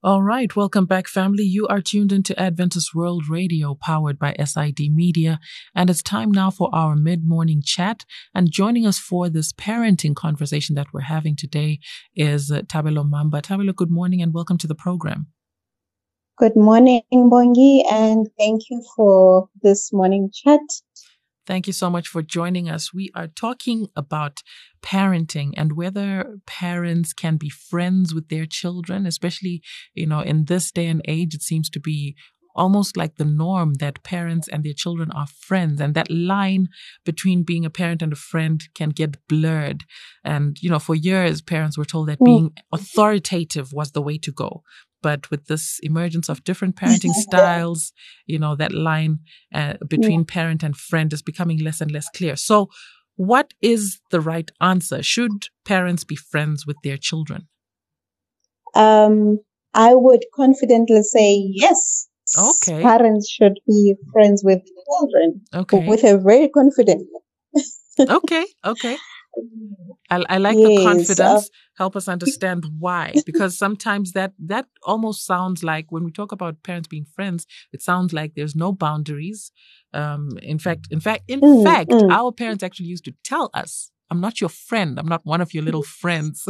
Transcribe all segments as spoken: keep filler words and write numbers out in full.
All right, welcome back, family. You are tuned into Adventist World Radio, powered by S I D Media, and it's time now for our mid-morning chat. And joining us for this parenting conversation that we're having today is uh, Tabelo Mamba. Tabelo, good morning and welcome to the program. Good morning, Bongi, and thank you for this morning chat. Thank you so much for joining us. We are talking about parenting and whether parents can be friends with their children, especially, you know, in this day and age, it seems to be almost like the norm that parents and their children are friends, and that line between being a parent and a friend can get blurred. And, you know, for years, parents were told that being authoritative was the way to go. But with this emergence of different parenting styles, you know, that line uh, between yeah. parent and friend is becoming less and less clear. So what is the right answer? Should parents be friends with their children? Um, I would confidently say yes. Okay. Parents should be friends with children. Okay. With a very confident. okay. Okay. I, I like yes, the confidence. Uh, Help us understand why, because sometimes that that almost sounds like when we talk about parents being friends, it sounds like there's no boundaries. Um, in fact, in fact, in mm, fact, mm. our parents actually used to tell us, "I'm not your friend. I'm not one of your little friends,"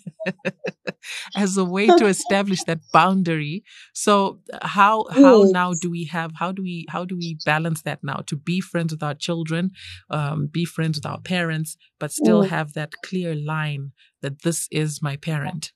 as a way to establish that boundary. So how how yes. now do we have how do we how do we balance that now to be friends with our children, um, be friends with our parents, but still mm. have that clear line that this is my parent?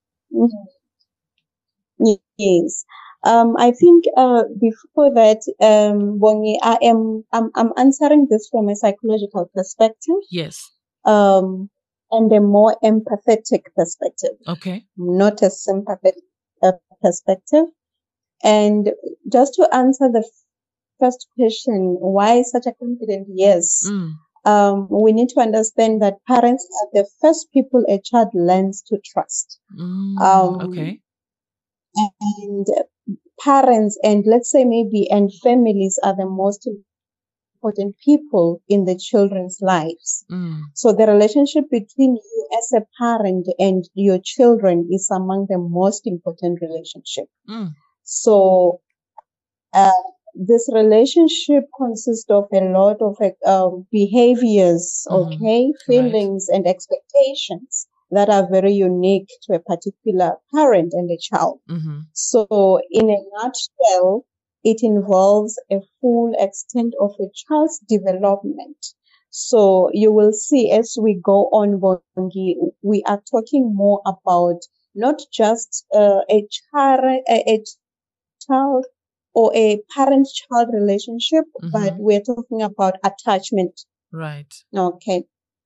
Mm-hmm. Yes. Um, I think uh, before that, um, Bongi, I am I'm, I'm answering this from a psychological perspective. Yes. Um, and a more empathetic perspective. Okay. Not a sympathetic uh, perspective. And just to answer the first question, why such a confident yes? Mm. Um, we need to understand that parents are the first people a child learns to trust. Mm, um, okay. And parents and let's say maybe and families are the most important people in the children's lives. Mm. So the relationship between you as a parent and your children is among the most important relationship. Mm. So uh, this relationship consists of a lot of uh, behaviors, Mm-hmm. okay, feelings right. and expectations that are very unique to a particular parent and a child. Mm-hmm. So in a nutshell, it involves a full extent of a child's development. So you will see as we go on, Bongi, we are talking more about not just uh, a child, a, a child or a parent-child relationship, mm-hmm. but we're talking about attachment. Right. Okay.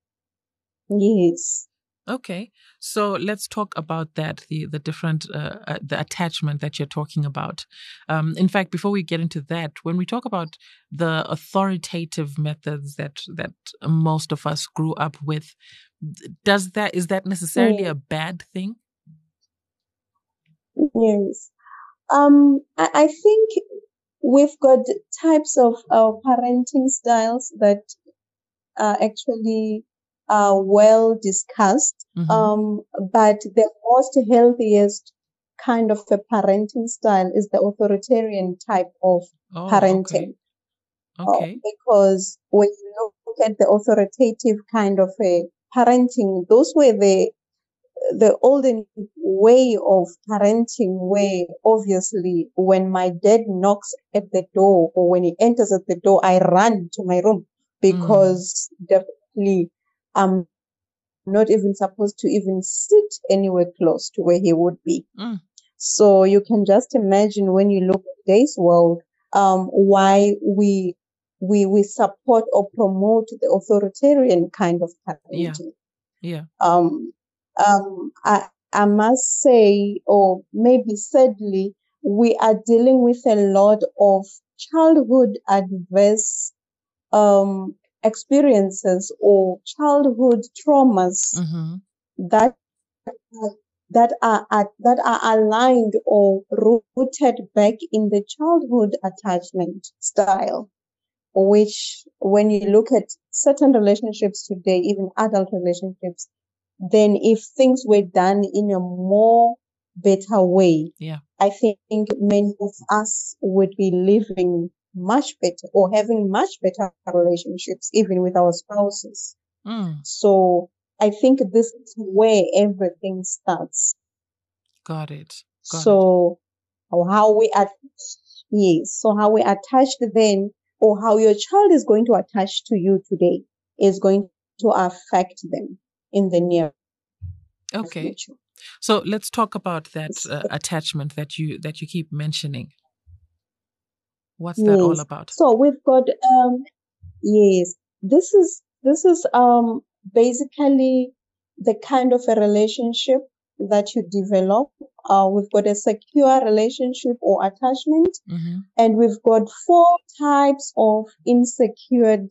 Yes. Okay, so let's talk about that, the the different, uh, uh, the attachment that you're talking about. Um, in fact, before we get into that, when we talk about the authoritative methods that that most of us grew up with, does that is that necessarily mm. a bad thing? Yes. Um, I, I think we've got types of uh, parenting styles that are actually uh, well discussed. Mm-hmm. Um, but the most healthiest kind of a parenting style is the authoritarian type of oh, parenting. Okay. okay. Uh, because when you look at the authoritative kind of a parenting, those were the the olden way of parenting, where obviously when my dad knocks at the door or when he enters at the door, I run to my room because mm. definitely I'm not even supposed to even sit anywhere close to where he would be. Mm. So you can just imagine when you look at today's world, um, why we we we support or promote the authoritarian kind of parenting. Yeah. Yeah. Um, um, I, I must say, or maybe sadly, we are dealing with a lot of childhood adverse um, experiences or childhood traumas mm-hmm. that that are, are that are aligned or rooted back in the childhood attachment style, which when you look at certain relationships today, even adult relationships, then if things were done in a more better way, Yeah. I think many of us would be living much better or having much better relationships, even with our spouses. Mm. So I think this is where everything starts. Got it. Got it. So how we are, yes, so how we attached then, or how your child is going to attach to you today, is going to affect them in the near Okay. future. So let's talk about that uh, attachment that you that you keep mentioning. What's that all Yes. about? So we've got um yes, this is this is um basically the kind of a relationship that you develop. Uh, we've got a secure relationship or attachment, Mm-hmm. and we've got four types of insecure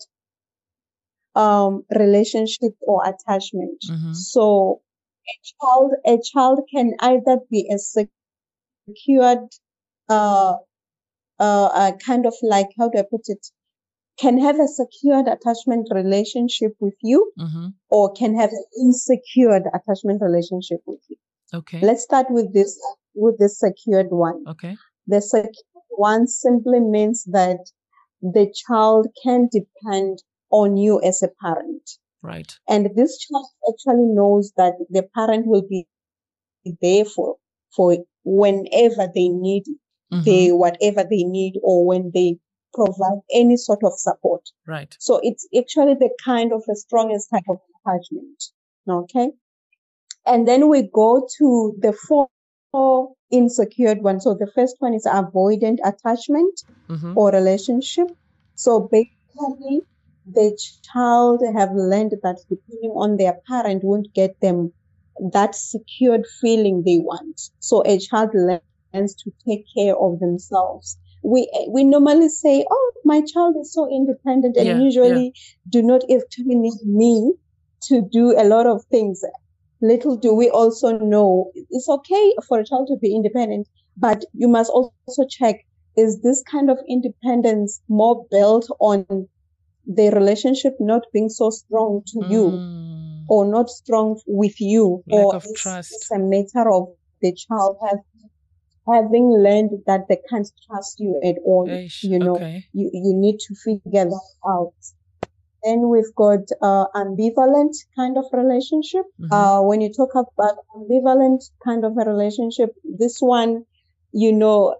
um relationship or attachment. Mm-hmm. So a child a child can either be a secured uh uh, uh kind of like, how do I put it, can have a secured attachment relationship with you, Mm-hmm. or can have an insecure attachment relationship with you. Okay. Let's start with this with the secured one. Okay. The secured one simply means that the child can depend on you as a parent. Right. And this child actually knows that the parent will be there for, for whenever they need, Mm-hmm. they, whatever they need, or when they provide any sort of support. Right. So it's actually the kind of the strongest type of attachment. Okay. And then we go to the four insecure ones. So the first one is avoidant attachment Mm-hmm. or relationship. So basically, the child have learned that depending on their parent won't get them that secured feeling they want. So a child learns to take care of themselves. We we normally say, "Oh, my child is so independent," and Yeah, usually do not actually need me to do a lot of things. Little do we also know it's okay for a child to be independent, but you must also check, is this kind of independence more built on the relationship not being so strong to you, Mm. or not strong with you, Lack or of is trust. it's a matter of the child have, having learned that they can't trust you at all? Eish, You know, okay. you, you need to figure that out. Then we've got uh, ambivalent kind of relationship. Mm-hmm. Uh, when you talk about ambivalent kind of a relationship, this one, you know,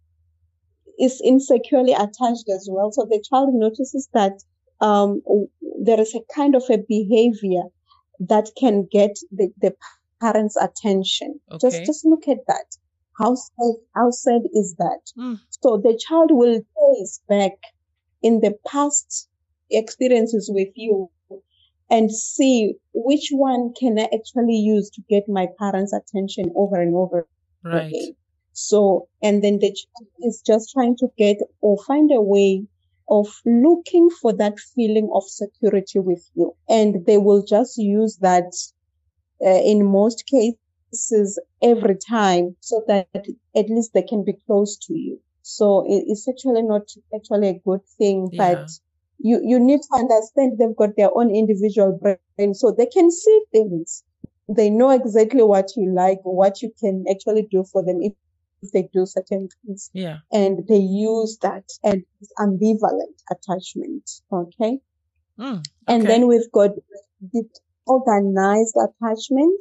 is insecurely attached as well. So the child notices that um, there is a kind of a behavior that can get the, the parents' attention. Okay. Just just look at that. How sad, how sad is that? Mm. So the child will trace back in the past experiences with you and see which one can I actually use to get my parents' attention over and over Right. again. So, and then the child is just trying to get or find a way of looking for that feeling of security with you. And they will just use that uh, in most cases every time, so that at least they can be close to you. So it, it's actually not actually a good thing, Yeah. but you, you need to understand they've got their own individual brain, so they can see things. They know exactly what you like, or what you can actually do for them if, if they do certain things. Yeah. And they use that, and it's ambivalent attachment. Okay. Mm. And Okay. then we've got the organized attachment.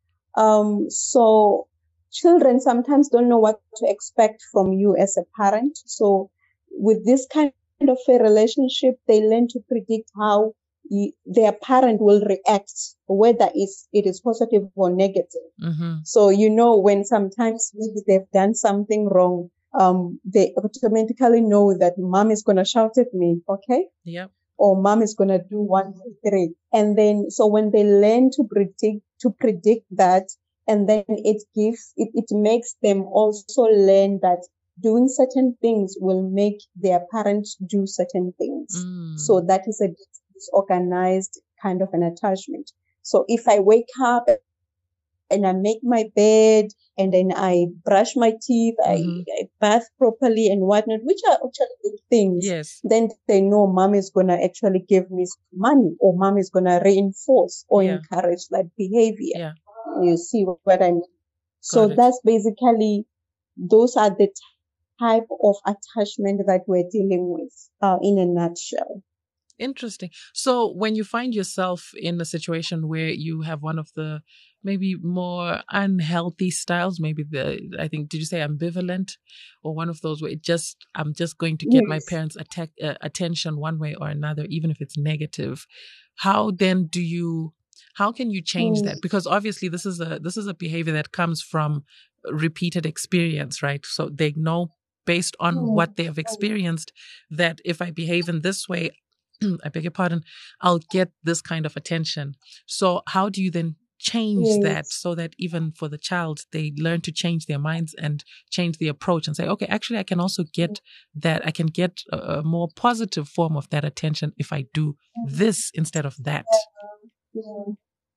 Um, so children sometimes don't know what to expect from you as a parent. So with this kind of a relationship, they learn to predict how you, their parent will react, whether it's, it is positive or negative. Mm-hmm. So, you know, when sometimes maybe they've done something wrong, um, they automatically know that mom is going to shout at me. Okay. Yep. Or mom is going to do one, two, three. And then, so when they learn to predict, to predict that, and then it gives, it, it makes them also learn that doing certain things will make their parents do certain things. Mm. So that is a disorganized kind of an attachment. So if I wake up and I make my bed, and then I brush my teeth, Mm-hmm. I, I bath properly and whatnot, which are actually good things. Yes. Then they know mom is going to actually give me money, or mom is going to reinforce or Yeah. encourage that behavior. Yeah. You see what I mean? So Got it. that's basically, those are the type of attachment that we're dealing with uh, in a nutshell. Interesting. So when you find yourself in a situation where you have one of the maybe more unhealthy styles, maybe the, I think, did you say ambivalent, or one of those where it just, I'm just going to get my Yes. parents' attack, uh, attention one way or another, even if it's negative. How then do you, how can you change Mm. that? Because obviously this is a, this is a behavior that comes from repeated experience, right? So they know based on Mm. what they have experienced that if I behave in this way, I beg your pardon, I'll get this kind of attention. So how do you then change Yes. that so that even for the child, they learn to change their minds and change the approach and say, okay, actually, I can also get that. I can get a, a more positive form of that attention if I do this instead of that. Yeah.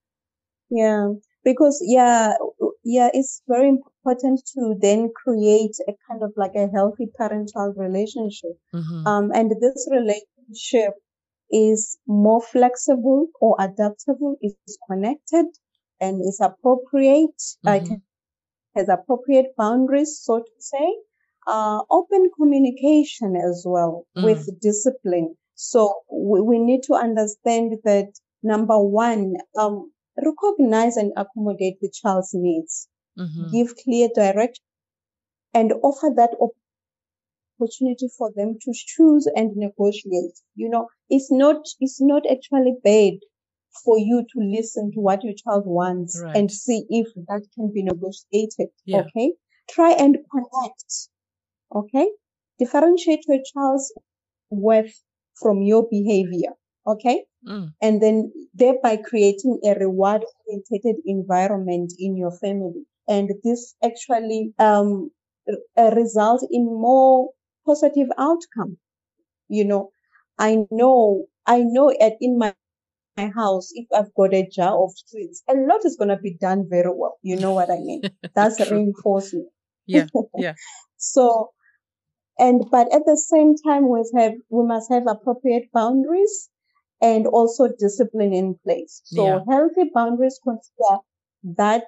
Yeah. Because, yeah, yeah, it's very important to then create a kind of like a healthy parent-child relationship. Mm-hmm. Um, and this relationship is more flexible or adaptable, is connected, and is appropriate. Mm-hmm. It has appropriate boundaries, so to say. Uh, open communication as well Mm. with discipline. So we, we need to understand that, number one, um, recognize and accommodate the child's needs, Mm-hmm. give clear direction, and offer that opportunity for them to choose and negotiate. You know, it's not, it's not actually bad for you to listen to what your child wants Right. and see if that can be negotiated. Yeah. Okay. Try and connect. Okay. Differentiate your child's worth from your behavior. Okay. Mm. And then thereby creating a reward oriented environment in your family. And this actually, um, uh, result in more positive outcome. You know, I know, I know at in my, my house, if I've got a jar of sweets, a lot is going to be done very well. You know what I mean? That's True. reinforcement. Yeah. Yeah. So, and, but at the same time, we have, we must have appropriate boundaries and also discipline in place. So Yeah. healthy boundaries consider that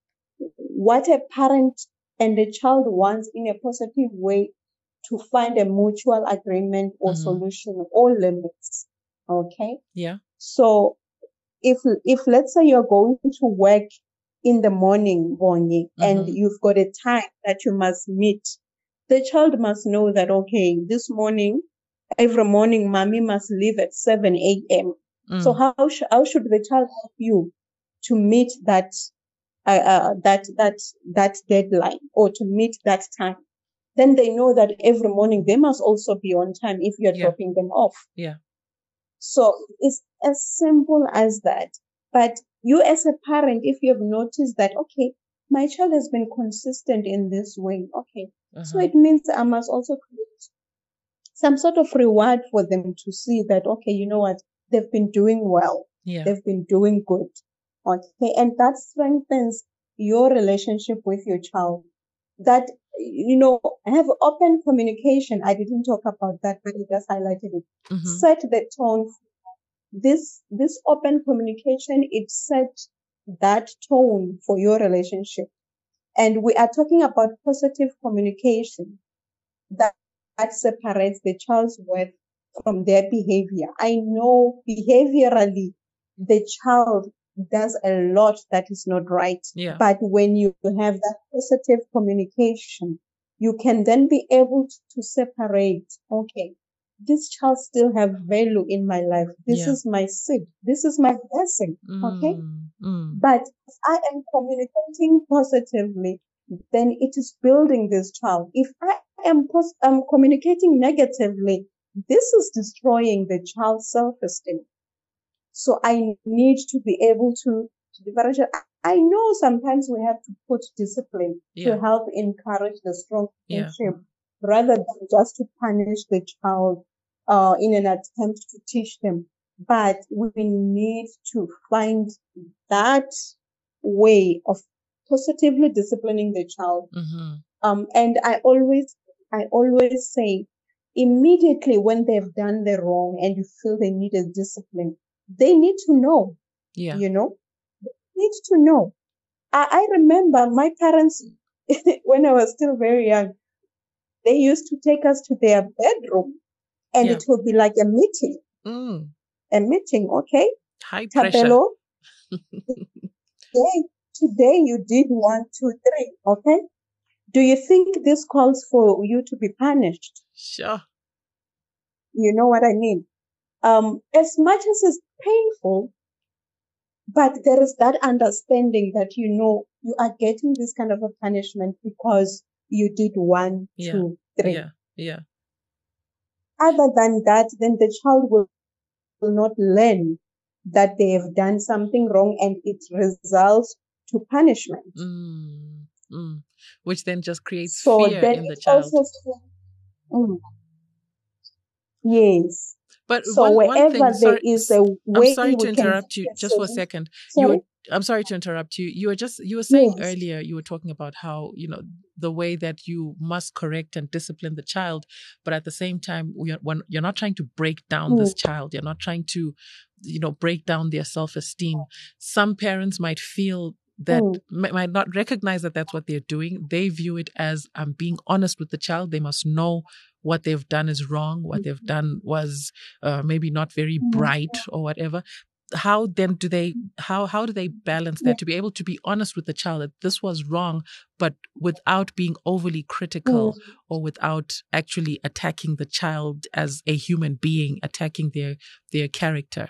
what a parent and a child wants in a positive way to find a mutual agreement or Mm-hmm. solution or limits. Okay. Yeah. So if, if let's say you're going to work in the morning, Bonnie, and Mm-hmm. you've got a time that you must meet, the child must know that, okay, this morning, every morning, mommy must leave at seven a.m. Mm. So how, sh- how should the child help you to meet that, uh, uh, that, that, that deadline or to meet that time? Then they know that every morning they must also be on time if you're Yeah. dropping them off. Yeah. So it's as simple as that. But you as a parent, if you have noticed that, okay, my child has been consistent in this way, okay, so Uh-huh. it means I must also create some sort of reward for them to see that, okay, you know what, they've been doing well. Yeah. They've been doing good. Okay. And that strengthens your relationship with your child. That, you know, have open communication. I didn't talk about that, but I just highlighted it. Mm-hmm. Set the tone. This, this open communication, it sets that tone for your relationship. And we are talking about positive communication that, that separates the child's worth from their behavior. I know behaviorally the child does a lot that is not right. Yeah. But when you have that positive communication, you can then be able to separate, okay, this child still have value in my life. This Yeah. is my seed. This is my blessing. Okay. Mm. Mm. But if I am communicating positively, then it is building this child. If I am pos- um, communicating negatively, this is destroying the child's self-esteem. So I need to be able to, to differentiate. I know sometimes we have to put discipline Yeah. to help encourage the strong Yeah. friendship rather than just to punish the child uh, in an attempt to teach them. But we need to find that way of positively disciplining the child. Mm-hmm. Um, and I always, I always say, immediately when they've done the wrong and you feel they need a discipline, they need to know, Yeah. you know, they need to know. I, I remember my parents, when I was still very young, they used to take us to their bedroom and Yeah. it would be like a meeting, Mm. a meeting, okay? High pressure. Tabelo, today, today you did one, two, three, okay? Do you think this calls for you to be punished? Sure. You know what I mean? Um, as much as it's painful, but there is that understanding that, you know, you are getting this kind of a punishment because you did one, Yeah. two, three. Yeah. Yeah. Other than that, then the child will, will not learn that they have done something wrong and it results to punishment. Mm. Mm. Which then just creates So fear then in the it child. also, mm, yes. But So one one thing, wherever there sorry, is s- a I'm way sorry to we can interrupt you take a just for a solution. second. You were, Sorry? I'm sorry to interrupt you. You were just you were saying Yes. earlier, you were talking about how, you know, the way that you must correct and discipline the child, but at the same time, we are, when you're not trying to break down this Mm, child, you're not trying to, you know, break down their self-esteem. Some parents might feel that mm, m- might not recognize that that's what they're doing. They view it as, I'm being honest with the child. They must know what they've done is wrong. What they've done was uh, maybe not very mm, bright or whatever. How then do they how how do they balance yeah, that, to be able to be honest with the child that this was wrong, but without being overly mm, critical or without actually attacking the child as a human being, attacking their their character?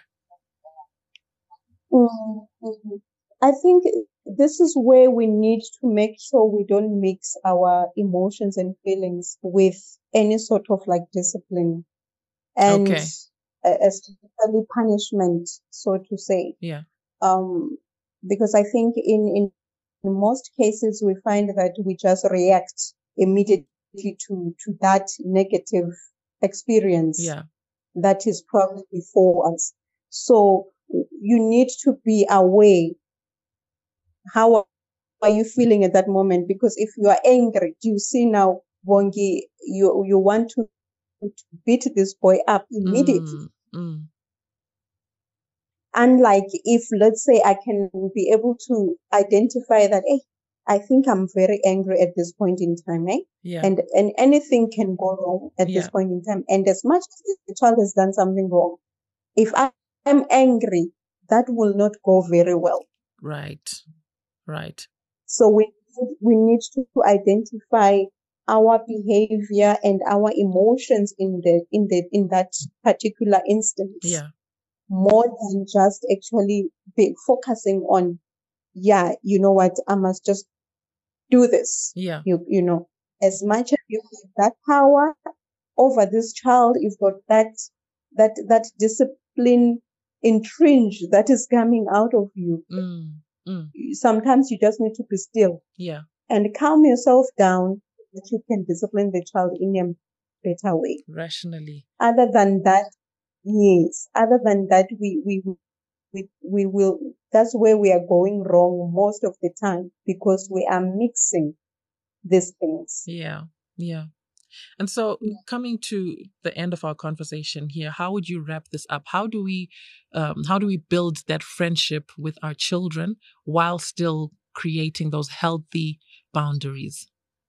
mm, mm. I think this is where we need to make sure we don't mix our emotions and feelings with any sort of like discipline and Okay. uh, especially punishment, so to say. Yeah. Um, because I think in, in in most cases we find that we just react immediately to to that negative experience Yeah. that is probably before us. So you need to be aware, how are you feeling at that moment? Because if you are angry, do you see now, Bongi, you you want to, to beat this boy up immediately. Mm, mm, Unlike if, let's say, I can be able to identify that, hey, I think I'm very angry at this point in time, eh? yeah. And and anything can go wrong at this Yeah. point in time. And as much as the child has done something wrong, if I am angry, that will not go very well. Right. Right. So we we need to identify our behavior and our emotions in the in the in that particular instance, Yeah. more than just actually be focusing on, yeah, you know what, I must just do this. Yeah. You you know, as much as you have that power over this child, you've got that that that discipline entrenched that is coming out of you. Mm, mm, Sometimes you just need to be still yeah. and calm yourself down that you can discipline the child in a better way. Rationally. Other than that, yes, other than that, we, we, we, we will, that's where we are going wrong most of the time, because we are mixing these things. Yeah. Yeah. And so, Yeah. coming to the end of our conversation here, how would you wrap this up? How do we, um, how do we build that friendship with our children while still creating those healthy boundaries?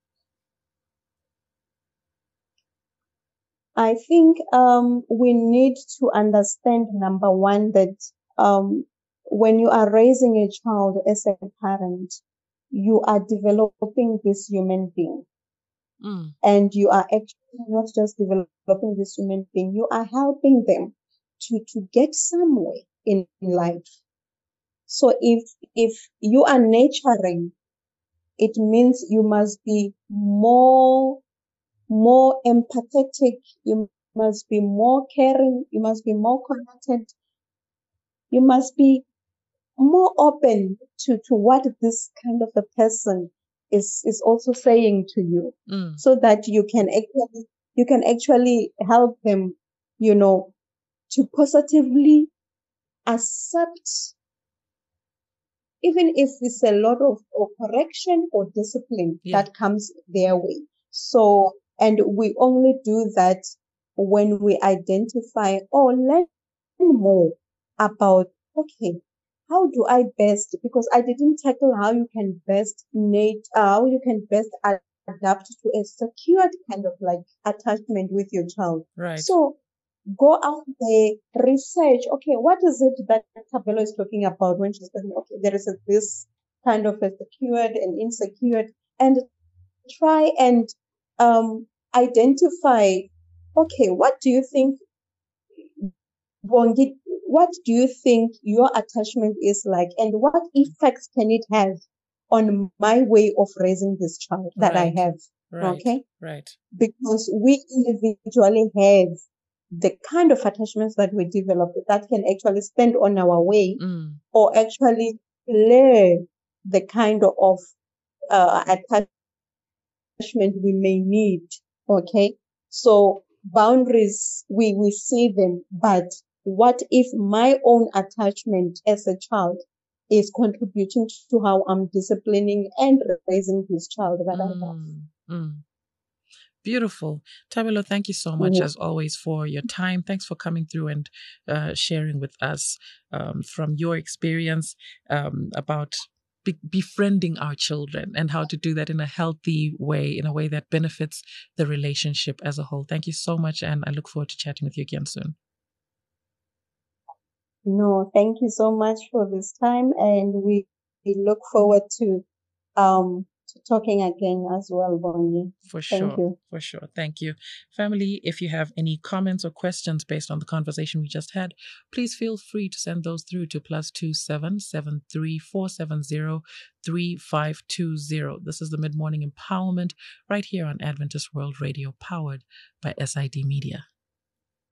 I think um, we need to understand, number one, that um, when you are raising a child as a parent, you are developing this human being. Mm. And you are actually not just developing this human being, you are helping them to, to get somewhere in life. So if, if you are nurturing, it means you must be more, more empathetic. You must be more caring. You must be more connected. You must be more open to, to what this kind of a person is, is also saying to you, Mm. so that you can actually, you can actually help them, you know, to positively accept, even if it's a lot of, of correction or discipline Yeah. that comes their way. So, and we only do that when we identify or learn more about, okay, how do I best, because I didn't tackle how you can best nate, uh, how you can best adapt to a secured kind of like attachment with your child. Right. So go out there, research, okay, what is it that Tabelo is talking about when she's saying, okay, there is a, this kind of a secured and insecure, and try and um, identify, okay, what do you think, Bongi, what do you think your attachment is like, and what effects can it have on my way of raising this child that Right. I have? Right. Okay? Right. Because we individually have the kind of attachments that we develop that can actually stand on our way Mm. or actually clear the kind of uh, attachment we may need. Okay. So boundaries, we, we see them, but what if my own attachment as a child is contributing to how I'm disciplining and raising this child that I have? Mm. Mm. Beautiful. Tabelo, thank you so much, Yeah. as always, for your time. Thanks for coming through and uh, sharing with us um, from your experience um, about be- befriending our children and how to do that in a healthy way, in a way that benefits the relationship as a whole. Thank you so much, and I look forward to chatting with you again soon. No, thank you so much for this time, and we, we look forward to um to talking again as well, Bonnie. For Thank sure. you. For sure. Thank you. Family, if you have any comments or questions based on the conversation we just had, please feel free to send those through to plus two seven seven three four seven zero three five two zero. This is the Mid Morning Empowerment right here on Adventist World Radio, powered by S I D Media.